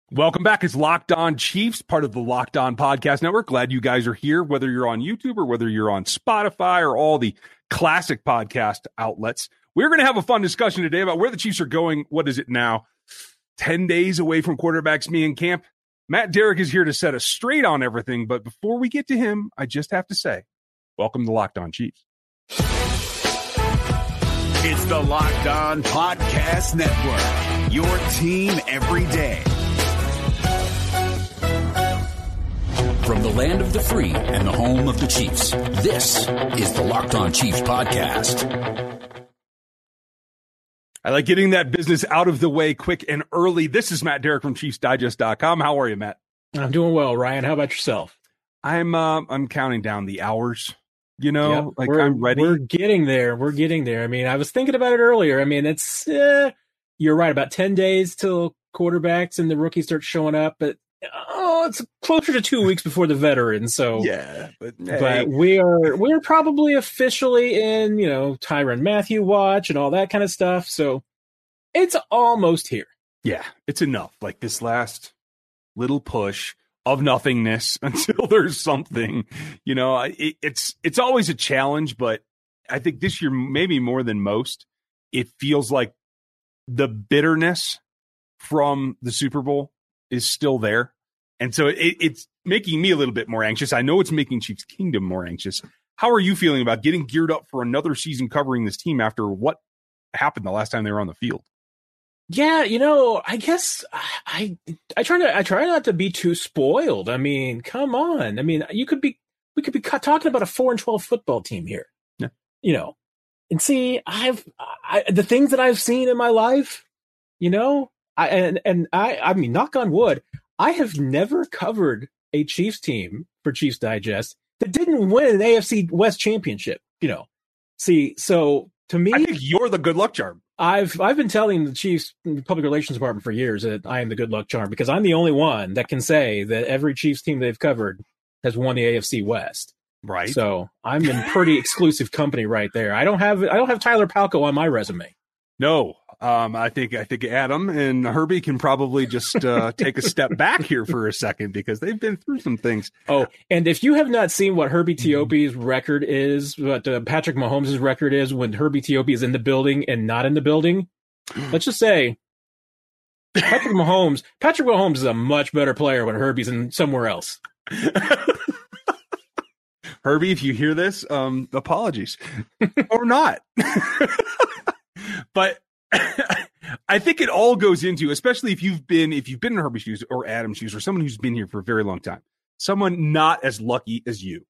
Welcome back. It's Locked On Chiefs, part of the Locked On Podcast Network. Glad you guys are here, whether you're on YouTube or whether you're on Spotify or all the classic podcast outlets. We're going to have a fun discussion today about where the Chiefs are going. What is it now? 10 days away from quarterbacks being camp. Matt Derrick is here to set us straight on everything. But before we get to him, I just have to say, welcome to Locked On Chiefs. It's the Locked On Podcast Network, your team every day. From the land of the free and the home of the Chiefs, this is the Locked On Chiefs podcast. I like getting that business out of the way quick and early. This is Matt Derrick from ChiefsDigest.com. How are you, Matt? I'm doing well, Ryan. How about yourself? I'm counting down the hours. You know, yep. I'm ready. We're getting there. I mean, I was thinking about it earlier. I mean, it's you're right, about 10 days till quarterbacks and the rookies start showing up, but it's closer to 2 weeks before the veterans. So yeah, but we're probably officially in, Tyrann Mathieu watch and all that kind of stuff. So it's almost here. Yeah, it's enough. Like this last little push of nothingness until there's something. It's always a challenge, but I think this year, maybe more than most, it feels like the bitterness from the Super Bowl is still there. And so it's making me a little bit more anxious. I know it's making Chiefs Kingdom more anxious. How are you feeling about getting geared up for another season covering this team after what happened the last time they were on the field? Yeah, I guess I try not to be too spoiled. I mean, come on. I mean, we could be talking about a 4-12 football team here. Yeah. And see, the things that I've seen in my life, I mean, knock on wood, I have never covered a Chiefs team for Chiefs Digest that didn't win an AFC West championship. See, so to me, I think you're the good luck charm. I've been telling the Chiefs public relations department for years that I am the good luck charm because I'm the only one that can say that every Chiefs team they've covered has won the AFC West. Right. So I'm in pretty exclusive company right there. I don't have Tyler Palko on my resume. No. I think Adam and Herbie can probably just take a step back here for a second because they've been through some things. Oh, and if you have not seen what Herbie Teope's record is, what Patrick Mahomes' record is when Herbie Teope is in the building and not in the building, let's just say Patrick Mahomes is a much better player when Herbie's in somewhere else. Herbie, if you hear this, apologies or not. But I think it all goes into, especially if you've been in Herbie's shoes or Adam's shoes or someone who's been here for a very long time, someone not as lucky as you.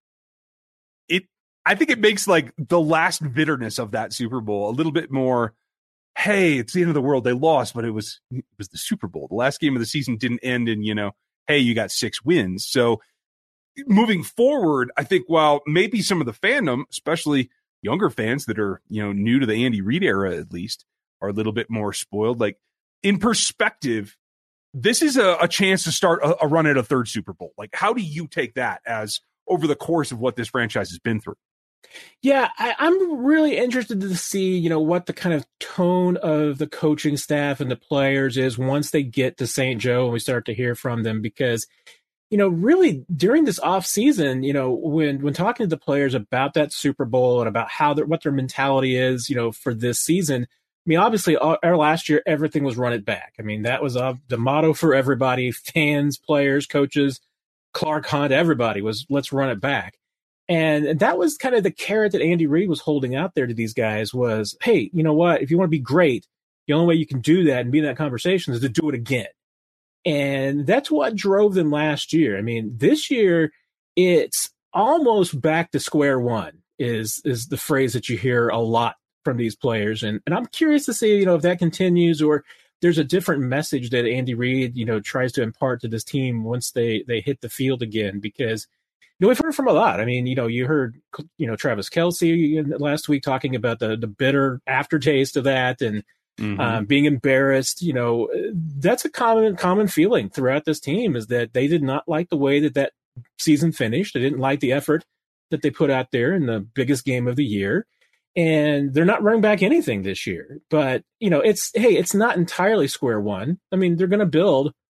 I think it makes like the last bitterness of that Super Bowl a little bit more. Hey, it's the end of the world. They lost, but it was the Super Bowl. The last game of the season didn't end in, hey, you got 6 wins. So moving forward, I think while maybe some of the fandom, especially younger fans that are, new to the Andy Reid era, at least, are a little bit more spoiled. Like in perspective, this is a chance to start a run at a third Super Bowl. Like, how do you take that as over the course of what this franchise has been through? Yeah, I'm really interested to see, what the kind of tone of the coaching staff and the players is once they get to St. Joe and we start to hear from them because, really during this off season, when talking to the players about that Super Bowl and about what their mentality is, for this season. I mean, obviously, our last year, everything was run it back. I mean, that was the motto for everybody, fans, players, coaches, Clark Hunt, everybody was, let's run it back. And that was kind of the carrot that Andy Reid was holding out there to these guys was, hey, you know what? If you want to be great, the only way you can do that and be in that conversation is to do it again. And that's what drove them last year. I mean, this year, it's almost back to square one is the phrase that you hear a lot from these players. And I'm curious to see, if that continues or there's a different message that Andy Reid, tries to impart to this team once they hit the field again, because, we've heard from a lot. I mean, you heard, Travis Kelce last week talking about the bitter aftertaste of that and being embarrassed. That's a common feeling throughout this team is that they did not like the way that season finished. They didn't like the effort that they put out there in the biggest game of the year. And they're not running back anything this year. But, it's not entirely square one. I mean, they're going to build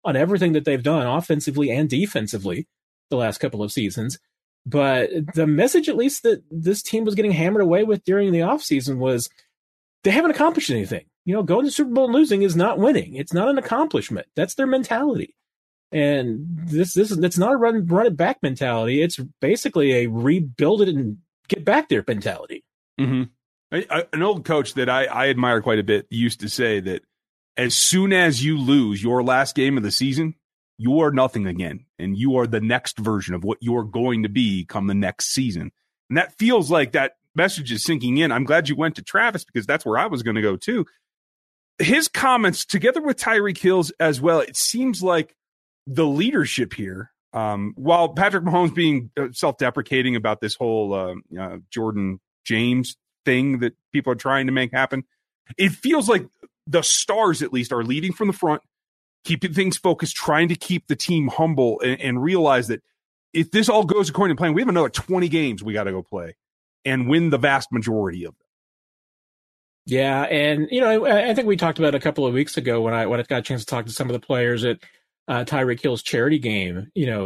on everything that they've done offensively and defensively the last couple of seasons. But the message, at least, that this team was getting hammered away with during the offseason was they haven't accomplished anything. Going to the Super Bowl and losing is not winning. It's not an accomplishment. That's their mentality. And that's not a run it back mentality. It's basically a rebuild it and get back there mentality. Mm-hmm. An old coach that I admire quite a bit used to say that as soon as you lose your last game of the season, you are nothing again, and you are the next version of what you're going to be come the next season. And that feels like that message is sinking in. I'm glad you went to Travis because that's where I was going to go too. His comments, together with Tyreek Hill's as well, it seems like the leadership here, while Patrick Mahomes being self-deprecating about this whole Jordan James thing that people are trying to make happen, it feels like the stars at least are leading from the front, keeping things focused, trying to keep the team humble and realize that if this all goes according to plan, we have another 20 games we got to go play and win the vast majority of them. Yeah, and I think we talked about it a couple of weeks ago when I got a chance to talk to some of the players at Tyreek Hill's charity game.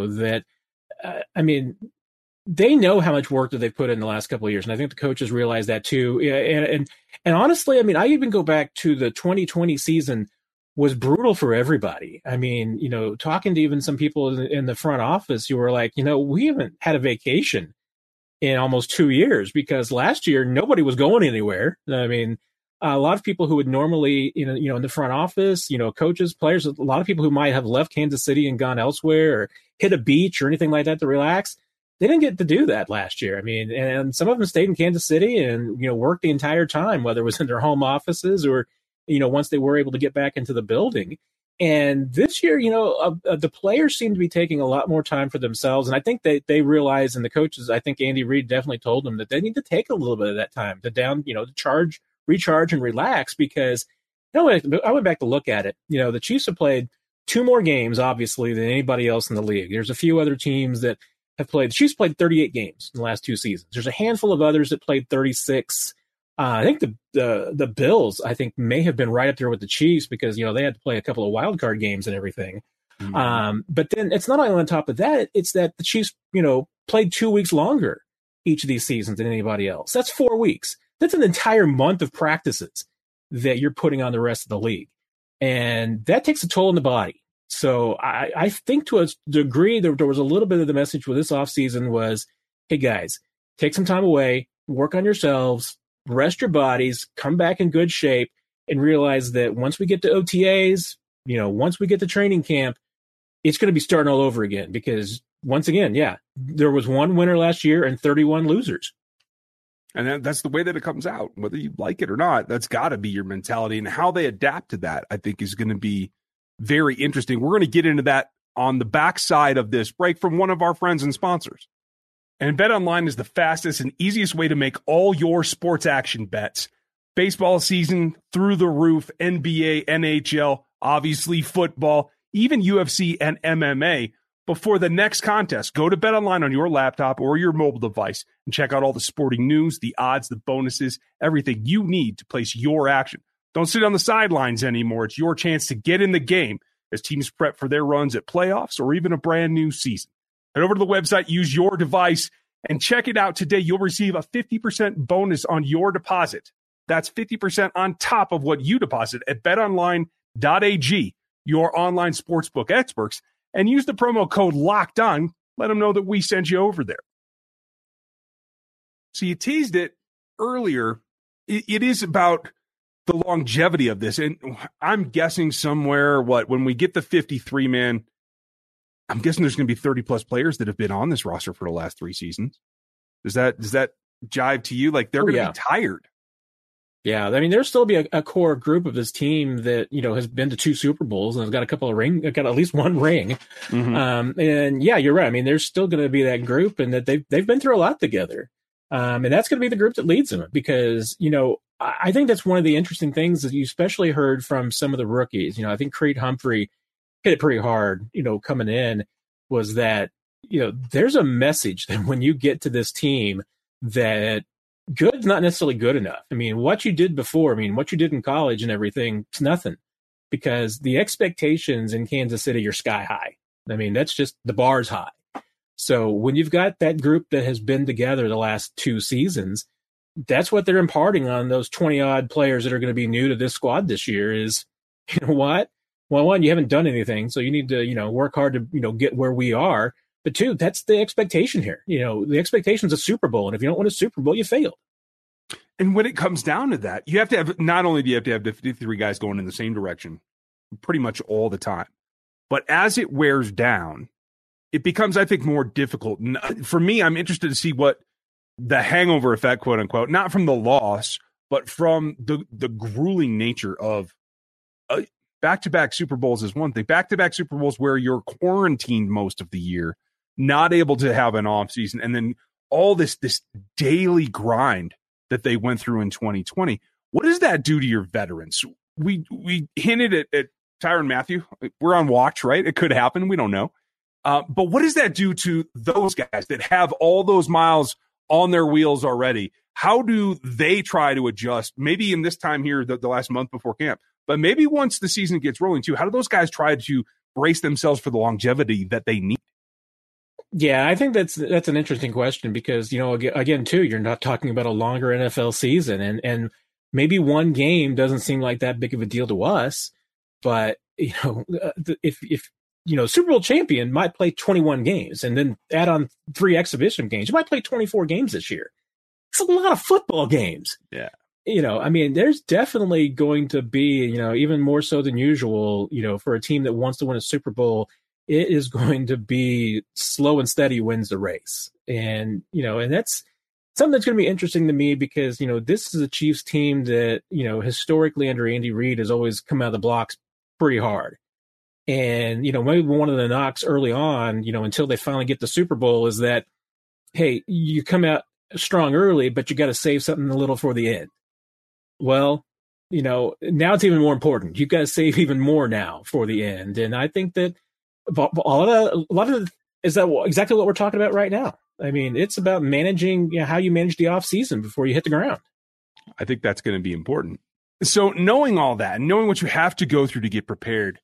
They know how much work that they've put in the last couple of years, and I think the coaches realize that too. And honestly, I even go back to the 2020 season was brutal for everybody. Talking to even some people in the front office, you were like, we haven't had a vacation in almost 2 years because last year nobody was going anywhere. A lot of people who would normally, in the front office, coaches, players, a lot of people who might have left Kansas City and gone elsewhere or hit a beach or anything like that to relax, they didn't get to do that last year. And some of them stayed in Kansas City and, worked the entire time, whether it was in their home offices or, once they were able to get back into the building. And this year, the players seem to be taking a lot more time for themselves. And I think they realize, and the coaches, I think Andy Reid definitely told them that they need to take a little bit of that time to recharge and relax because, I went back to look at it. The Chiefs have played 2 more games, obviously, than anybody else in the league. There's a few other teams that have played. The Chiefs played 38 games in the last 2 seasons. There's a handful of others that played 36. I think the Bills, I think, may have been right up there with the Chiefs because, they had to play a couple of wild card games and everything. Mm-hmm. But then it's not only on top of that, it's that the Chiefs, played 2 weeks longer each of these seasons than anybody else. That's 4 weeks. That's an entire month of practices that you're putting on the rest of the league. And that takes a toll on the body. So I think to a degree there was a little bit of the message with this offseason was, hey, guys, take some time away, work on yourselves, rest your bodies, come back in good shape, and realize that once we get to OTAs, once we get to training camp, it's going to be starting all over again because, once again, there was 1 winner last year and 31 losers. And that's the way that it comes out, whether you like it or not. That's got to be your mentality, and how they adapt to that, I think, is going to be very interesting. We're going to get into that on the backside of this break from one of our friends and sponsors. And BetOnline is the fastest and easiest way to make all your sports action bets. Baseball season through the roof, NBA, NHL, obviously football, even UFC and MMA. Before the next contest, go to BetOnline on your laptop or your mobile device and check out all the sporting news, the odds, the bonuses, everything you need to place your action. Don't sit on the sidelines anymore. It's your chance to get in the game as teams prep for their runs at playoffs or even a brand new season. Head over to the website, use your device, and check it out today. You'll receive a 50% bonus on your deposit. That's 50% on top of what you deposit at betonline.ag, your online sportsbook experts, and use the promo code LOCKEDON. Let them know that we sent you over there. So you teased it earlier. It is about the longevity of this. And I'm guessing somewhere, when we get the 53 man, I'm guessing there's going to be 30 plus players that have been on this roster for the last 3 seasons. Does that jive to you? Like they're going to be tired. Yeah. There'll still be a core group of this team that, has been to 2 Super Bowls and has got a couple of got at least 1 ring. Mm-hmm. And yeah, you're right. There's still going to be that group and that they've been through a lot together. And that's going to be the group that leads them because, I think that's one of the interesting things that you especially heard from some of the rookies. I think Creed Humphrey hit it pretty hard, coming in, was that, there's a message that when you get to this team that good's not necessarily good enough. What you did before, what you did in college and everything, it's nothing. because the expectations in Kansas City are sky high. I mean, that's just the bar's high. So when you've got that group that has been together the last 2 seasons, that's what they're imparting on those 20-odd players that are going to be new to this squad this year is, you know what? Well, one, you haven't done anything, so you need to, work hard to, get where we are. But 2, that's the expectation here. The expectation is a Super Bowl, and if you don't win a Super Bowl, you failed. And when it comes down to that, you have to have, not only do you have to have the 53 guys going in the same direction pretty much all the time, but as it wears down, it becomes, I think, more difficult. For me, I'm interested to see what the hangover effect, quote unquote, not from the loss, but from the grueling nature of back-to-back Super Bowls is one thing. Back-to-back Super Bowls where you're quarantined most of the year, not able to have an off season, and then all this daily grind that they went through in 2020. What does that do to your veterans? We hinted at Tyrann Mathieu. We're on watch, right? It could happen. We don't know. But what does that do to those guys that have all those miles on their wheels already? How do they try to adjust? Maybe in this time here, the last month before camp, but maybe once the season gets rolling too, how do those guys try to brace themselves for the longevity that they need? Yeah, I think that's an interesting question because, again, too, you're not talking about a longer NFL season and maybe one game doesn't seem like that big of a deal to us, but, if Super Bowl champion might play 21 games and then add on 3 exhibition games, you might play 24 games this year. It's a lot of football games. Yeah. There's definitely going to be, even more so than usual, for a team that wants to win a Super Bowl, it is going to be slow and steady wins the race. And, and that's something that's going to be interesting to me because, this is a Chiefs team that, historically under Andy Reid has always come out of the blocks pretty hard. And, maybe one of the knocks early on, until they finally get the Super Bowl is that, hey, you come out strong early, but you got to save something a little for the end. Well, now it's even more important. You've got to save even more now for the end. And I think that a lot of is that exactly what we're talking about right now. I mean, it's about managing how you manage the off season before you hit the ground. I think that's going to be important. So knowing all that, knowing what you have to go through to get prepared,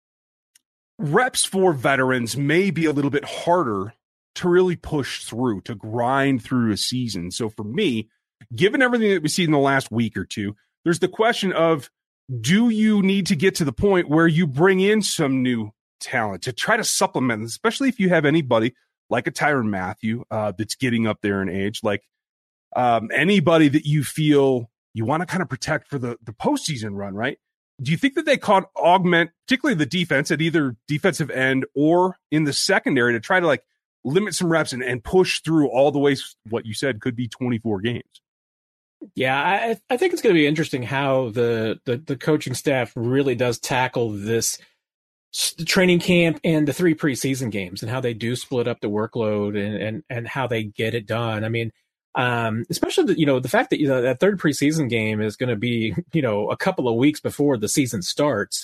reps for veterans may be a little bit harder to really push through, to grind through a season. So for me, given everything that we've seen in the last week or two, there's the question of, do you need to get to the point where you bring in some new talent to try to supplement, especially if you have anybody like a Tyrann Mathieu that's getting up there in age, like anybody that you feel you want to kind of protect for the postseason run, right? Do you think that they could augment, particularly the defense at either defensive end or in the secondary, to try to like limit some reps and push through all the ways what you said could be 24 games? Yeah, I think it's going to be interesting how the coaching staff really does tackle this training camp and the 3 preseason games and how they do split up the workload and how they get it done. I mean, especially the fact that that 3rd preseason game is going to be a couple of weeks before the season starts.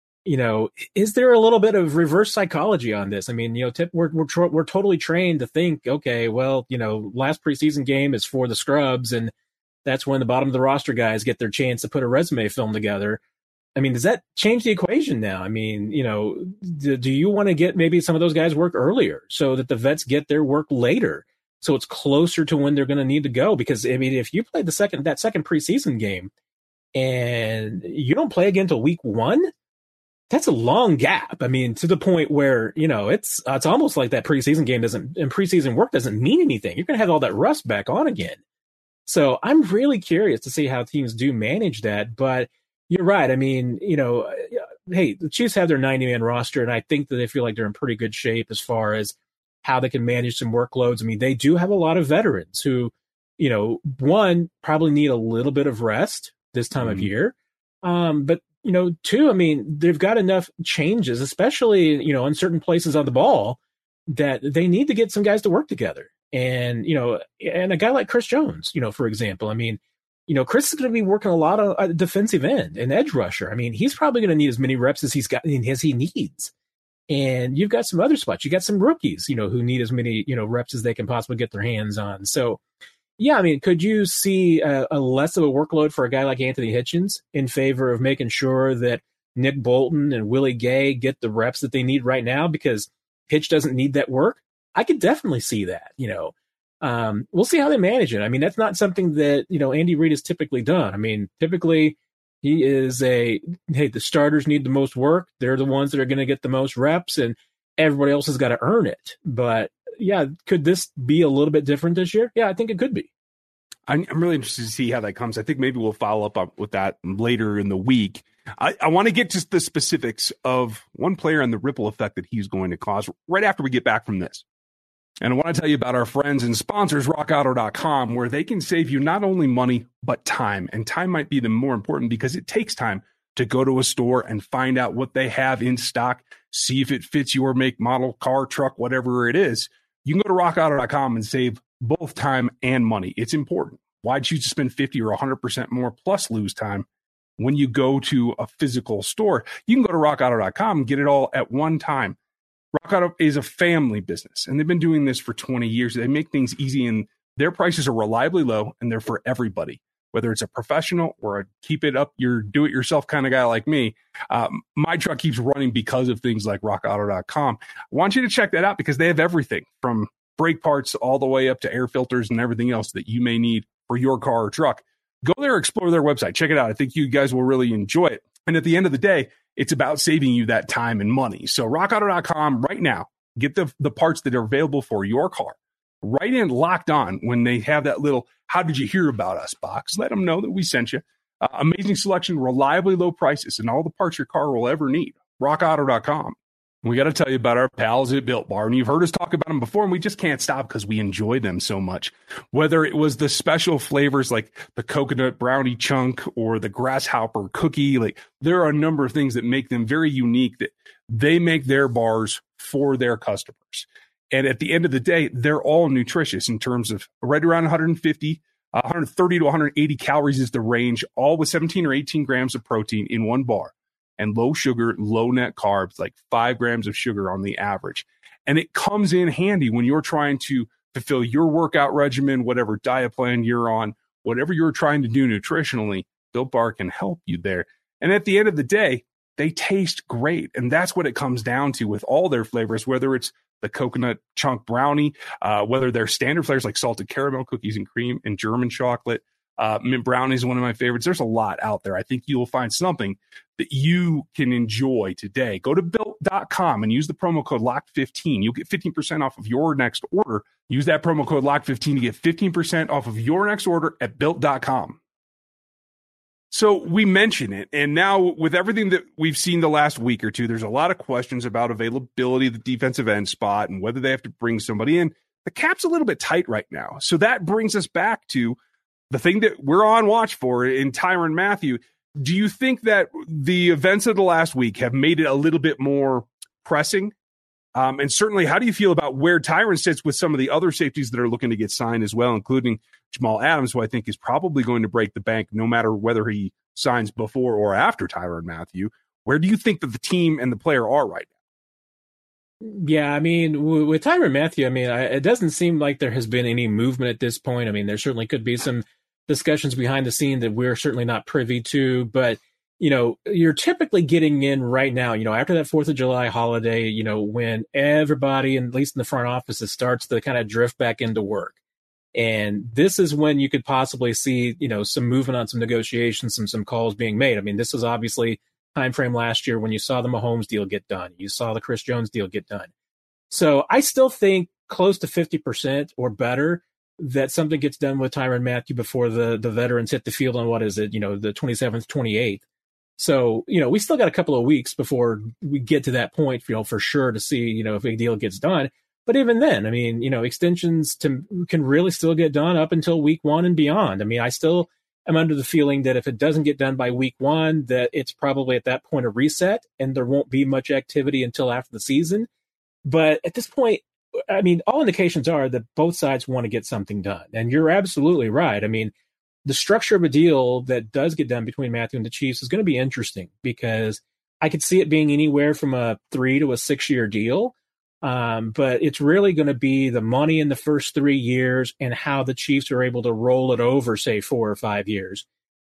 Is there a little bit of reverse psychology on this? I mean, we're totally trained to think, okay, well, last preseason game is for the scrubs, and that's when the bottom of the roster guys get their chance to put a resume film together. I mean, does that change the equation now? I mean, do you want to get maybe some of those guys work earlier so that the vets get their work later? So it's closer to when they're going to need to go. Because, I mean, if you play that second preseason game and you don't play again until week 1, that's a long gap. I mean, to the point where, it's almost like that preseason game and preseason work doesn't mean anything. You're going to have all that rust back on again. So I'm really curious to see how teams do manage that. But you're right. I mean, hey, the Chiefs have their 90-man roster, and I think that they feel like they're in pretty good shape as far as how they can manage some workloads. I mean, they do have a lot of veterans who, one, probably need a little bit of rest this time of year. But, 2, I mean, they've got enough changes, especially, in certain places on the ball, that they need to get some guys to work together. And, and a guy like Chris Jones, for example, I mean, Chris is going to be working a lot of defensive end and edge rusher. I mean, he's probably going to need as many reps as he needs. And you've got some other spots. You got some rookies, who need as many, reps as they can possibly get their hands on. So, yeah, I mean, could you see a less of a workload for a guy like Anthony Hitchens in favor of making sure that Nick Bolton and Willie Gay get the reps that they need right now because Hitch doesn't need that work, I could definitely see that. We'll see how they manage it. I mean, that's not something that, Andy Reid has typically done. I mean, typically he is the starters need the most work. They're the ones that are going to get the most reps, and everybody else has got to earn it. But yeah, could this be a little bit different this year? Yeah, I think it could be. I'm really interested to see how that comes. I think maybe we'll follow up with that later in the week. I want to get to the specifics of one player and the ripple effect that he's going to cause right after we get back from this. And I want to tell you about our friends and sponsors, rockauto.com, where they can save you not only money, but time. And time might be the more important because it takes time to go to a store and find out what they have in stock, see if it fits your make, model, car, truck, whatever it is. You can go to rockauto.com and save both time and money. It's important. Why choose to spend 50 or 100% more plus lose time when you go to a physical store? You can go to rockauto.com and get it all at one time. Rock Auto is a family business, and they've been doing this for 20 years. They make things easy, and their prices are reliably low, and they're for everybody, whether it's a professional or a keep it up, your do-it-yourself kind of guy like me. My truck keeps running because of things like rockauto.com. I want you to check that out because they have everything from brake parts all the way up to air filters and everything else that you may need for your car or truck. Go there, explore their website, check it out. I think you guys will really enjoy it. And at the end of the day, it's about saving you that time and money. So rockauto.com right now, get the parts that are available for your car. Right in Locked On when they have that little, how did you hear about us box? Let them know that we sent you. Amazing selection, reliably low prices, and all the parts your car will ever need. rockauto.com. We got to tell you about our pals at Built Bar. And you've heard us talk about them before, and we just can't stop because we enjoy them so much. Whether it was the special flavors like the coconut brownie chunk or the grasshopper cookie, like there are a number of things that make them very unique, that they make their bars for their customers. And at the end of the day, they're all nutritious in terms of right around 130 to 180 calories is the range, all with 17 or 18 grams of protein in one bar. And low sugar, low net carbs, like 5 grams of sugar on the average. And it comes in handy when you're trying to fulfill your workout regimen, whatever diet plan you're on, whatever you're trying to do nutritionally, Built Bar can help you there. And at the end of the day, they taste great. And that's what it comes down to with all their flavors, whether it's the coconut chunk brownie, whether they're standard flavors like salted caramel, cookies and cream, and German chocolate. Mint brownie is one of my favorites. There's a lot out there. I think you will find something that you can enjoy today. Go to built.com and use the promo code LOCKED15. You'll get 15% off of your next order. Use that promo code LOCKED15 to get 15% off of your next order at built.com. So we mention it, and now with everything that we've seen the last week or two, there's a lot of questions about availability of the defensive end spot and whether they have to bring somebody in. The cap's a little bit tight right now. So that brings us back to the thing that we're on watch for in Tyrann Mathieu. Do you think that the events of the last week have made it a little bit more pressing? And certainly, how do you feel about where Tyrann sits with some of the other safeties that are looking to get signed as well, including Jamal Adams, who I think is probably going to break the bank no matter whether he signs before or after Tyrann Mathieu? Where do you think that the team and the player are right now? Yeah, I mean, with Tyrann Mathieu, I mean, it doesn't seem like there has been any movement at this point. I mean, there certainly could be some discussions behind the scene that we're certainly not privy to, but you're typically getting in right now, after that 4th of July holiday, when everybody, at least in the front offices, starts to kind of drift back into work. And this is when you could possibly see, some movement on some negotiations, some calls being made. I mean, this is obviously time frame last year when you saw the Mahomes deal get done. You saw the Chris Jones deal get done. So I still think close to 50% or better that something gets done with Tyrann Mathieu before the veterans hit the field on, what is it, the 27th, 28th. So, we still got a couple of weeks before we get to that point, for sure to see, if a deal gets done. But even then, I mean, extensions can really still get done up until week 1 and beyond. I mean, I still am under the feeling that if it doesn't get done by week 1, that it's probably at that point a reset and there won't be much activity until after the season. But at this point, I mean, all indications are that both sides want to get something done. And you're absolutely right. I mean, the structure of a deal that does get done between Mathieu and the Chiefs is going to be interesting because I could see it being anywhere from a 3 to a 6 year deal. But it's really going to be the money in the first 3 years and how the Chiefs are able to roll it over, say, 4 or 5 years.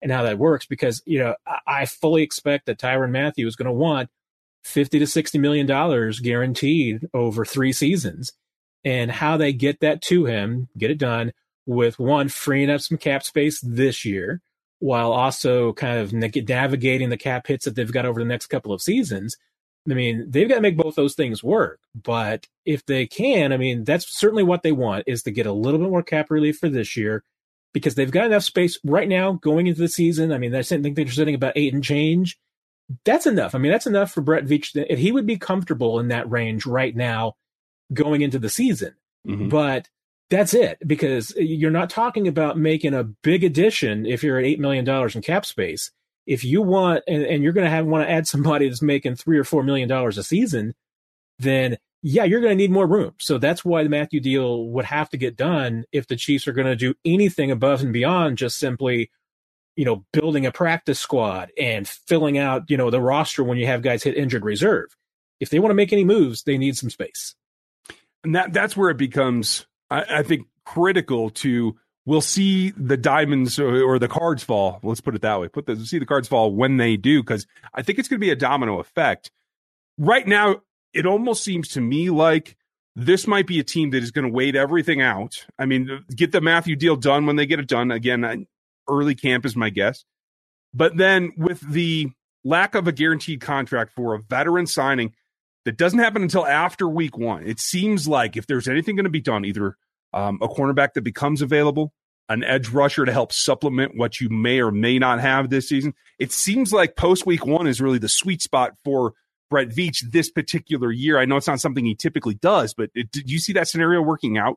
and how that works, because, I fully expect that Tyrann Mathieu is going to want $50 to $60 million guaranteed over 3 seasons, and how they get that to him, get it done with, one, freeing up some cap space this year, while also kind of navigating the cap hits that they've got over the next couple of seasons. I mean, they've got to make both those things work. But if they can, I mean, that's certainly what they want, is to get a little bit more cap relief for this year, because they've got enough space right now going into the season. I mean, I think they're sitting about 8 and change. That's enough. I mean, that's enough for Brett Veach. He would be comfortable in that range right now going into the season. Mm-hmm. But that's it, because you're not talking about making a big addition if you're at $8 million in cap space. If you want, and you're going to want to add somebody that's making $3 or $4 million a season, then yeah, you're going to need more room. So that's why the Mathieu deal would have to get done if the Chiefs are going to do anything above and beyond just simply, building a practice squad and filling out, the roster when you have guys hit injured reserve. If they want to make any moves, they need some space. And that's where it becomes, I think, critical to, we'll see the diamonds or the cards fall. Let's put it that way. See the cards fall when they do, because I think it's going to be a domino effect. Right now, it almost seems to me like this might be a team that is going to wait everything out. I mean, get the Mathieu deal done when they get it done. Again, early camp is my guess. But then with the lack of a guaranteed contract for a veteran signing that doesn't happen until after week 1, it seems like if there's anything going to be done, either a cornerback that becomes available, an edge rusher to help supplement what you may or may not have this season, it seems like post week 1 is really the sweet spot for Brett Veach this particular year. I know it's not something he typically does, but do you see that scenario working out?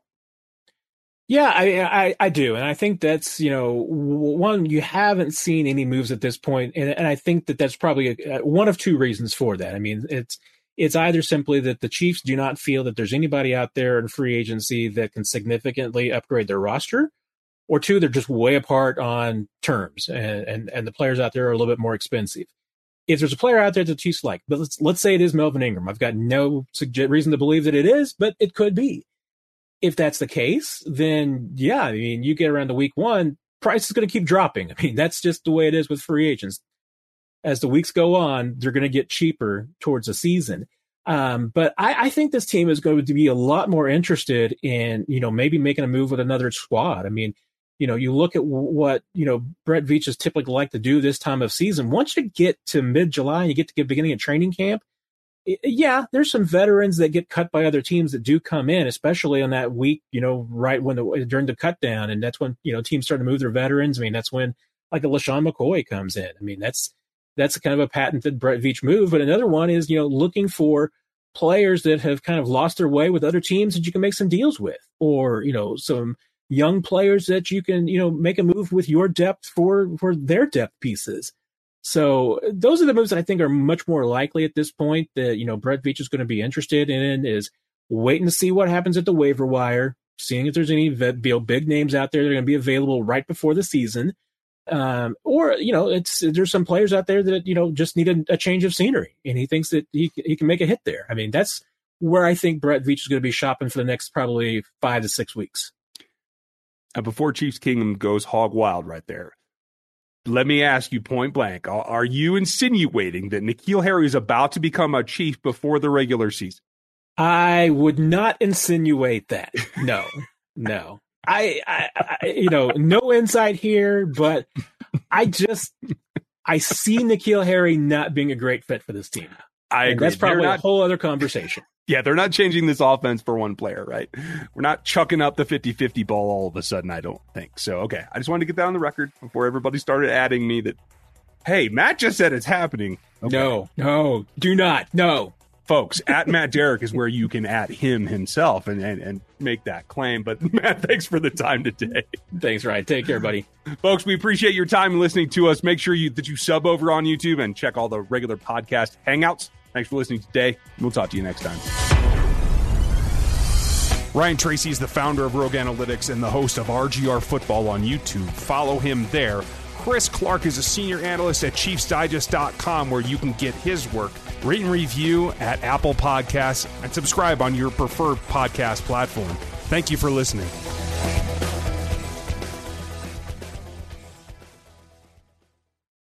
Yeah, I do. And I think that's, one, you haven't seen any moves at this point. And I think that's probably one of 2 reasons for that. I mean, it's either simply that the Chiefs do not feel that there's anybody out there in free agency that can significantly upgrade their roster, or 2, they're just way apart on terms, and the players out there are a little bit more expensive. If there's a player out there that the Chiefs like, but let's say it is Melvin Ingram. I've got no reason to believe that it is, but it could be. If that's the case, then yeah, I mean, you get around to week 1, price is going to keep dropping. I mean, that's just the way it is with free agents. As the weeks go on, they're going to get cheaper towards the season. But I think this team is going to be a lot more interested in, maybe making a move with another squad. I mean, you look at what, Brett Veach is typically like to do this time of season. Once you get to mid-July and you get to the beginning of training camp, yeah, there's some veterans that get cut by other teams that do come in, especially on that week, right during the cut down. And that's when, teams start to move their veterans. I mean, that's when like a LaShawn McCoy comes in. I mean, that's kind of a patented Brett Veach move. But another one is, looking for players that have kind of lost their way with other teams that you can make some deals with, or, some young players that you can, make a move with your depth for their depth pieces. So those are the moves that I think are much more likely at this point that, Brett Veach is going to be interested in, is waiting to see what happens at the waiver wire, seeing if there's any big names out there that are going to be available right before the season. Or, there's some players out there that, just need a change of scenery, and he thinks that he can make a hit there. I mean, that's where I think Brett Veach is going to be shopping for the next probably 5 to 6 weeks. And before Chiefs Kingdom goes hog wild right there, let me ask you point blank, are you insinuating that N'Keal Harry is about to become a Chief before the regular season? I would not insinuate that. No. I no insight here, but I see N'Keal Harry not being a great fit for this team. I agree. That's probably a whole other conversation. Yeah, they're not changing this offense for one player, right? We're not chucking up the 50-50 ball all of a sudden, I don't think. So, okay, I just wanted to get that on the record before everybody started adding me that, hey, Matt just said it's happening. Okay. No, do not. No. Folks, at Matt Derrick is where you can at him himself and make that claim. But, Matt, thanks for the time today. Thanks, Ryan. Take care, buddy. Folks, we appreciate your time listening to us. Make sure that you sub over on YouTube and check all the regular podcast hangouts. Thanks for listening today. We'll talk to you next time. Ryan Tracy is the founder of Rogue Analytics and the host of RGR Football on YouTube. Follow him there. Chris Clark is a senior analyst at ChiefsDigest.com, where you can get his work. Rate and review at Apple Podcasts and subscribe on your preferred podcast platform. Thank you for listening.